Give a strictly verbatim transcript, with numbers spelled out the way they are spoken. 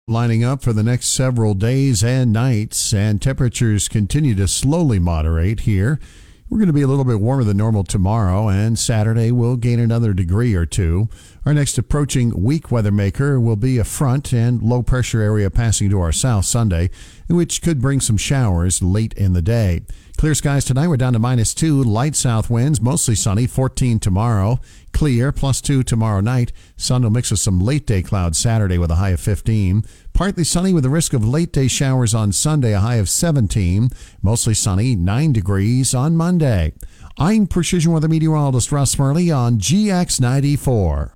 lining up for the next several days and nights, and temperatures continue to slowly moderate here. We're going to be a little bit warmer than normal tomorrow, and Saturday will gain another degree or two. Our next approaching weak weather maker will be a front and low pressure area passing to our south Sunday, which could bring some showers late in the day. Clear skies tonight. We're down to minus two. Light south winds, mostly sunny, fourteen tomorrow. Clear, plus two tomorrow night. Sun will mix with some late day clouds Saturday with a high of fifteen. Partly sunny with the risk of late day showers on Sunday, a high of seventeen. Mostly sunny, nine degrees on Monday. I'm Precision Weather Meteorologist Russ Murley on G X ninety-four.